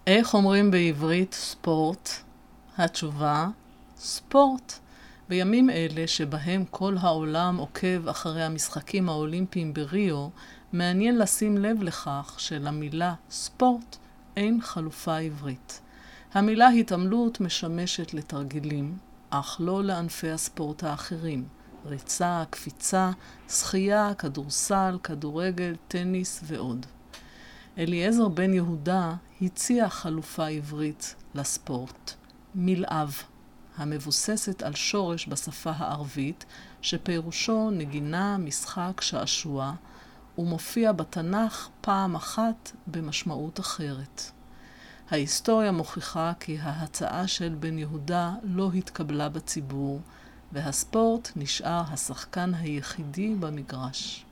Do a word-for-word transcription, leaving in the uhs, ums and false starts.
איך אומרים בעברית ספורט? התשובה, ספורט. בימים אלה שבהם כל העולם עוקב אחרי המשחקים האולימפיים בריו, מעניין לשים לב לכך שלמילה ספורט אין חלופה עברית. המילה התעמלות משמשת לתרגילים, אך לא לענפי הספורט האחרים. ריצה, קפיצה, שחייה, כדורסל, כדורגל, טניס ועוד. אליעזר בן יהודה הציע חלופה עברית לספורט, מלאב, המבוססת על שורש בשפה הערבית, שפירושו נגינה, משחק, שעשוע, ומופיע בתנ"ך פעם אחת במשמעות אחרת. ההיסטוריה מוכיחה כי ההצעה של בן יהודה לא התקבלה בציבור, והספורט נשאר השחקן היחידי במגרש.